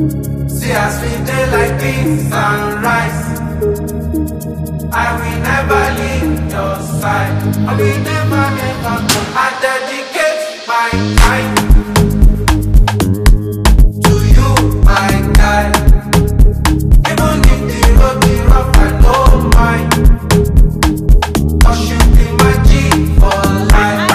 See as we dey like beans and rice. I will never leave your side. I will never ever go. I dedicate my time to you, my guy. Even if the road be rough, I don't mind. 'Cause you be my G for life.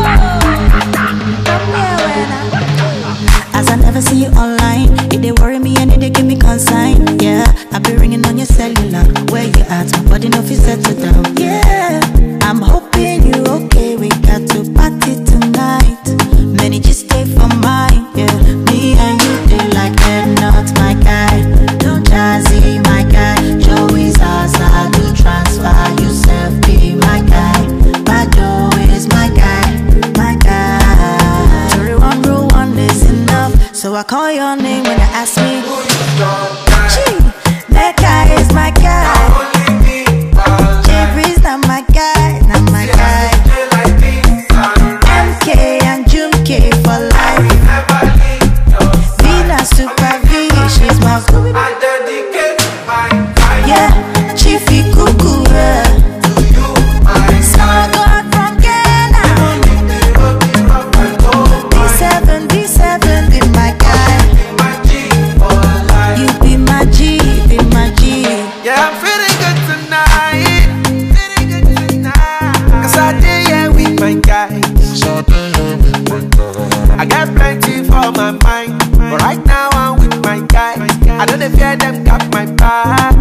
As I never see you online, it dey worry me and it dey give me consign. Yeah, I be ringing on your cellular. Where you at? My body no fit settle down. Yeah, I'm hoping you okay. We got to party tonight. Many just stay for mine. Yeah, me and you dey like they're not my guy. Don't jazzy my guy. Joey's ours, I do transfer. You self be my guy. Bado is my guy, my guy. Jury one rule one is enough. So I call your name when you ask me Who is your guy? Gee, that guy is my guy. Now only me, Jeffrey's not my guy, not my guy. dey like beans and rice. MK and Jumke for life. Never leave your side. Vina Super V, she's my I dedicate my time yeah, Chiefy Cuckoo, yeah. to you, my Small guy. God from Ghana. Even if the road be rough, I don't mind. B7 be my guy. Be my G for life. You be my G, be my G. Yeah, I'm feeling good tonight. Feeling good tonight. 'Cause I did yeah with my guys. I got plenty for my mind, but right now I'm with my guy. I don't fear them got my back.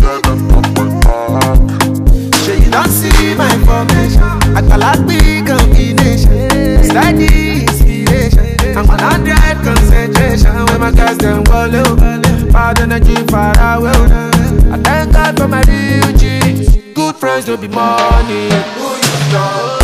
Sure you don't see my formation. I call out big combination. Steady inspiration. I'm 100 concentration. When my guys them wallow, bad energy far away. I thank God for my real G's. Good friends don't be money. Who you know?